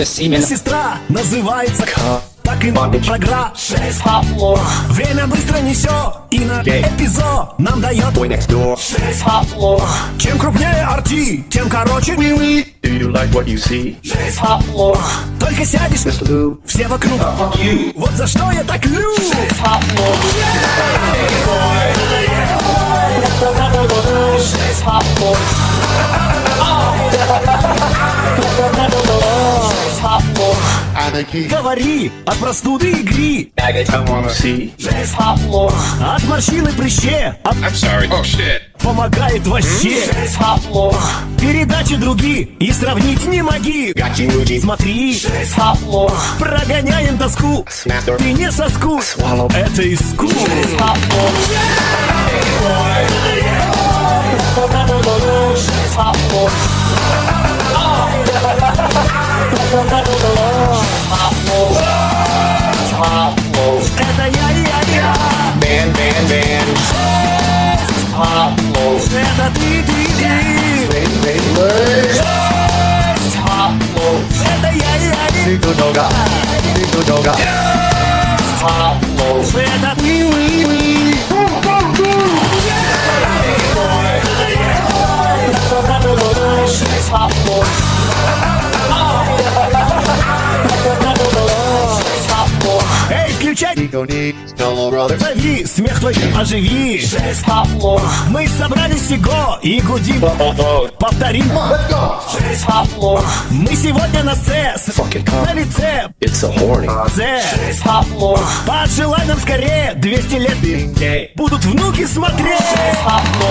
Сестра называется так и програ. Время быстро несет и на эпизод нам дает. Чем крупнее арти, тем короче. Do you like what you see? Только сядешь, все вокруг. Вот за что я так люблю. Говори от простуды и гри, I wanna see. от морщин и прыще, I'm sorry. Oh shit. помогает вообще. Передачи другие и сравнить не моги. Смотри, прогоняем тоску. Ты не со ску, это иску. Это я. Band. Это ты. Это я. Это ты. Эй, включай! Зови, смех твой оживи. Мы собрались всего и гудим. Повторим. Мы сегодня на сцесс. На лице It's a horny. Пожелай нам скорее 200 лет. Будут внуки смотреть.